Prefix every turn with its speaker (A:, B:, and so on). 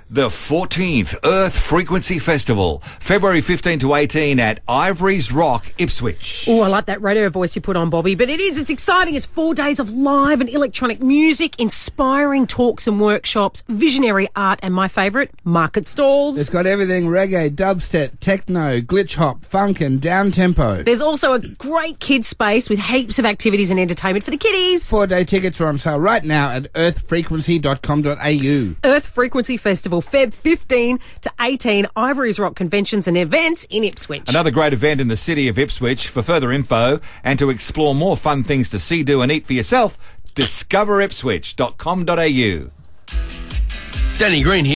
A: The 14th Earth Frequency Festival, February 15 to 18 at Ivory's Rock, Ipswich.
B: Oh, I like that radio voice you put on, Bobby. But it's exciting. It's 4 days of live and electronic music, inspiring talks and workshops, visionary art, and my favourite, market stalls.
C: It's got everything reggae, dubstep, techno, glitch hop, funk and down tempo.
B: There's also a great kids space with heaps of activities and entertainment for the kiddies.
C: 4-day tickets are on sale right now at earthfrequency.com.au.
B: Earth Frequency Festival, Feb 15 to 18, Ivory's Rock Conventions and Events in Ipswich.
A: Another great event in the city of Ipswich. For further info and to explore more fun things to see, do and eat for yourself, discoveripswich.com.au.
D: Danny Green here.